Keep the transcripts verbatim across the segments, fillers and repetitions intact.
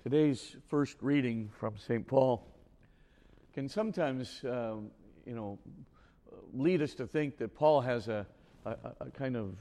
Today's first reading from Saint Paul can sometimes, uh, you know, lead us to think that Paul has a, a, a kind of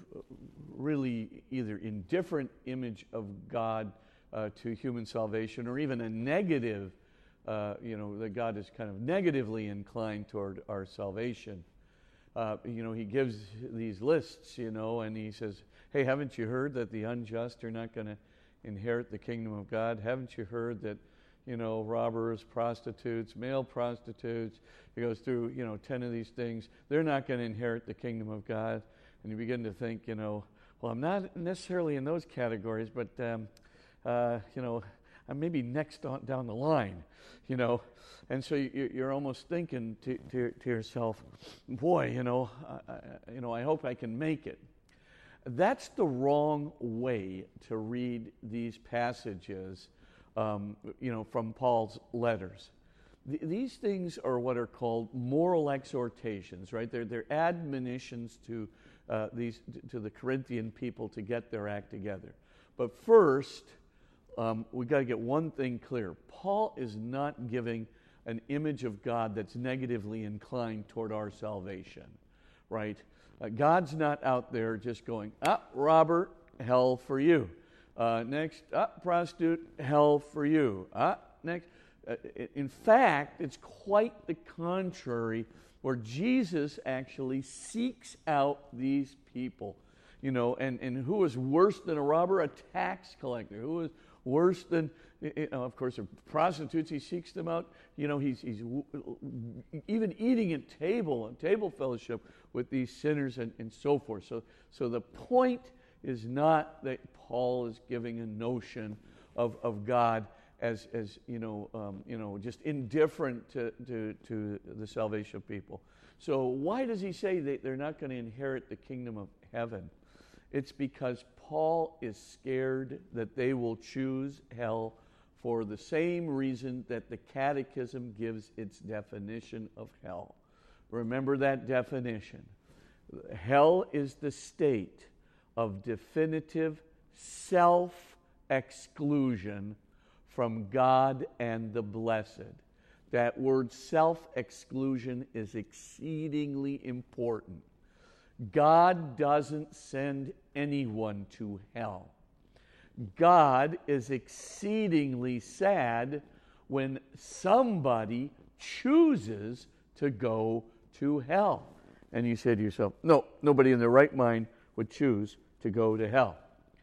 really either indifferent image of God uh, to human salvation, or even a negative, uh, you know, that God is kind of negatively inclined toward our salvation. Uh, you know, he gives these lists, you know, and he says, hey, haven't you heard that the unjust are not going to inherit the kingdom of God? Haven't you heard that, you know, robbers, prostitutes, male prostitutes, he goes through, you know, ten of these things, they're not going to inherit the kingdom of God. And you begin to think, you know, well, I'm not necessarily in those categories, but, um, uh, you know, I'm maybe next on, down the line, you know. And so you, you're almost thinking to, to, to yourself, boy, you know, I, I, you know, I hope I can make it. That's the wrong way to read these passages, um, you know, from Paul's letters. Th- these things are what are called moral exhortations, right? They're, they're admonitions to uh, these to the Corinthian people to get their act together. But first, um, we got to get one thing clear: Paul is not giving an image of God that's negatively inclined toward our salvation, right? Uh, God's not out there just going, ah, robber, hell for you. Uh, next, ah, prostitute, hell for you. Ah, next. Uh, in fact, it's quite the contrary, where Jesus actually seeks out these people. You know, and, and who is worse than a robber? A tax collector. Who is worse than, you know, of course, prostitutes, he seeks them out. You know, he's, he's even eating at table, and table fellowship with these sinners and, and so forth. So, so the point is not that Paul is giving a notion of, of God as, as you know, um, you know, just indifferent to, to, to the salvation of people. So why does he say that they're not going to inherit the kingdom of heaven? It's because Paul is scared that they will choose hell for the same reason that the Catechism gives its definition of hell. Remember that definition. Hell is the state of definitive self-exclusion from God and the blessed. That word self-exclusion is exceedingly important. God doesn't send anyone to hell. God is exceedingly sad when somebody chooses to go to hell. And you say to yourself, no, nobody in their right mind would choose to go to hell.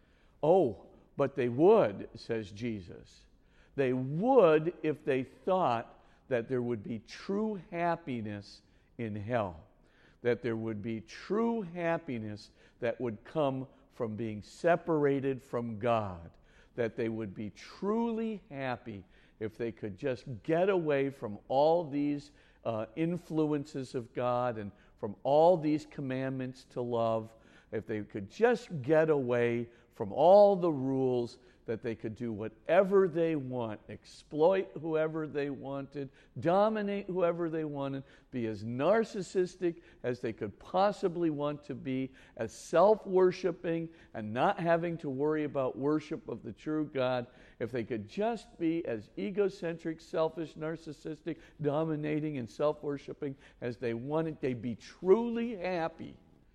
Oh, but they would, says Jesus. They would if they thought that there would be true happiness in hell. That there would be true happiness that would come from being separated from God. That they would be truly happy if they could just get away from all these uh, influences of God and from all these commandments to love. If they could just get away from all the rules, that they could do whatever they want, exploit whoever they wanted, dominate whoever they wanted, be as narcissistic as they could possibly want to be, as self-worshiping and not having to worry about worship of the true God. If they could just be as egocentric, selfish, narcissistic, dominating, and self-worshiping as they wanted, they'd be truly happy.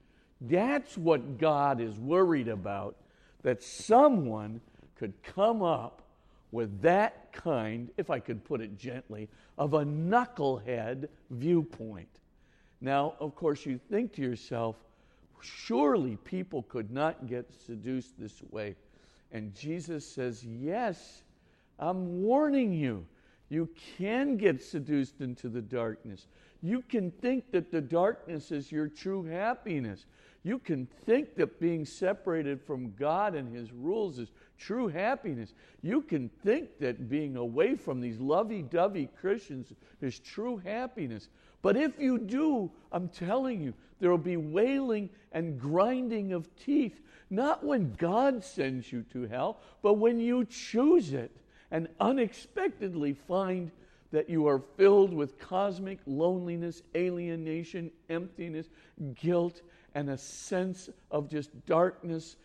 That's what God is worried about, that someone could come up with that kind, if I could put it gently, of a knucklehead viewpoint. Now, of course, you think to yourself, surely people could not get seduced this way. And Jesus says, yes, I'm warning you. You can get seduced into the darkness. You can think that the darkness is your true happiness. You can think that being separated from God and His rules is true happiness. You can think that being away from these lovey-dovey Christians is true happiness. But if you do, I'm telling you, there will be wailing and grinding of teeth, not when God sends you to hell, but when you choose it and unexpectedly find that you are filled with cosmic loneliness, alienation, emptiness, guilt, and a sense of just darkness and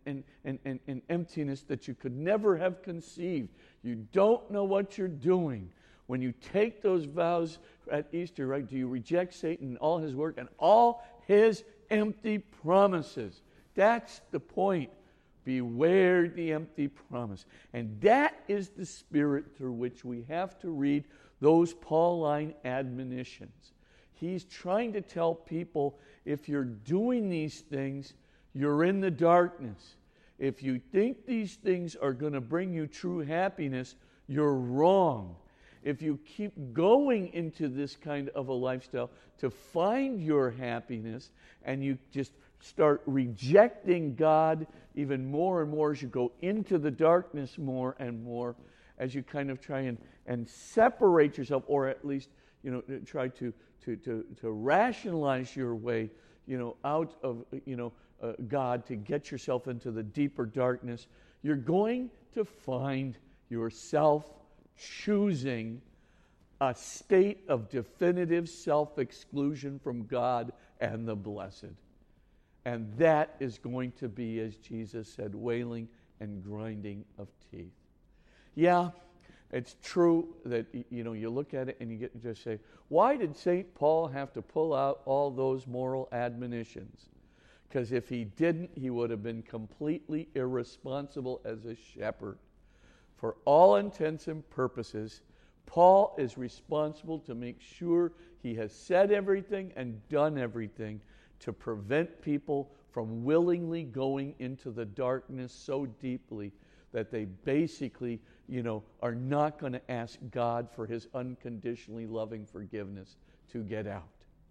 and, and, and, and emptiness that you could never have conceived. You don't know what you're doing. When you take those vows at Easter, right, do you reject Satan and all his work and all his empty promises? That's the point. Beware the empty promise. And that is the spirit through which we have to read those Pauline admonitions. He's trying to tell people, if you're doing these things, you're in the darkness. If you think these things are going to bring you true happiness, you're wrong. If you keep going into this kind of a lifestyle to find your happiness, and you just start rejecting God even more and more as you go into the darkness more and more, as you kind of try and, and separate yourself, or at least, you know, try to, to, to, to rationalize your way, you know, out of, you know, uh, God to get yourself into the deeper darkness, you're going to find yourself choosing a state of definitive self-exclusion from God and the blessed. And that is going to be, as Jesus said, wailing and grinding of teeth. Yeah, it's true that, you know, you look at it and you get to just say, why did Saint Paul have to pull out all those moral admonitions? Because if he didn't, he would have been completely irresponsible as a shepherd. For all intents and purposes, Paul is responsible to make sure he has said everything and done everything to prevent people from willingly going into the darkness so deeply that they basically, you know, are not going to ask God for his unconditionally loving forgiveness to get out.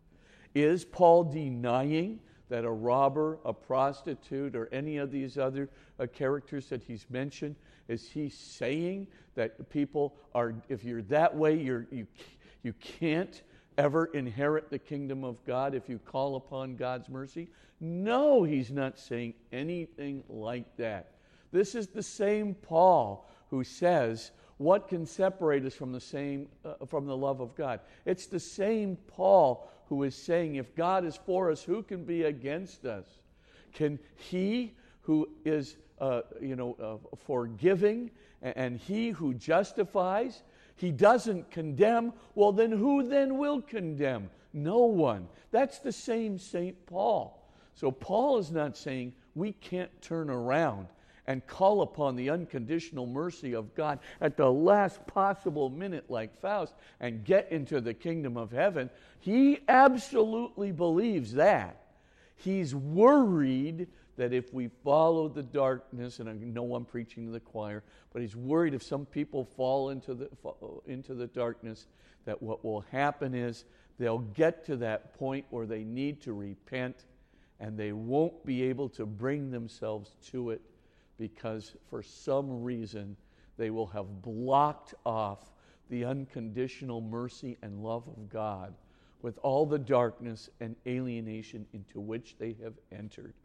Is Paul denying that a robber, a prostitute, or any of these other uh, characters that he's mentioned, is he saying that people are, if you're that way, you're, you you can't ever inherit the kingdom of God if you call upon God's mercy? No, he's not saying anything like that. This is the same Paul who says, what can separate us from the same uh, from the love of God? It's the same Paul who is saying, if God is for us, who can be against us? Can he who is uh, you know uh, forgiving and, and he who justifies, he doesn't condemn, well then who then will condemn? No one. That's the same Saint Paul. So Paul is not saying we can't turn around and call upon the unconditional mercy of God at the last possible minute like Faust and get into the kingdom of heaven. He absolutely believes that. He's worried that if we follow the darkness, and I know I'm preaching to the choir, but he's worried if some people fall into the into the darkness, that what will happen is they'll get to that point where they need to repent, and they won't be able to bring themselves to it, because for some reason they will have blocked off the unconditional mercy and love of God with all the darkness and alienation into which they have entered.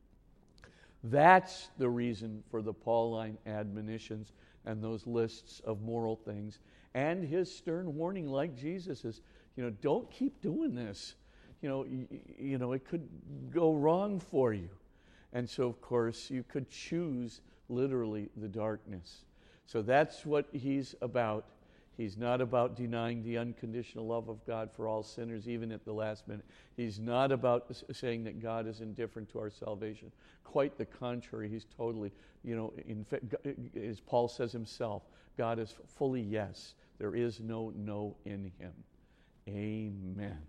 That's the reason for the Pauline admonitions and those lists of moral things, and his stern warning, like Jesus, is, you know, don't keep doing this. You know, you, you know, it could go wrong for you. And so, of course, you could choose literally the darkness. So that's what he's about. He's not about denying the unconditional love of God for all sinners, even at the last minute. He's not about saying that God is indifferent to our salvation. Quite the contrary. He's totally, you know, in fact, as Paul says himself, God is fully yes. There is no no in him. Amen.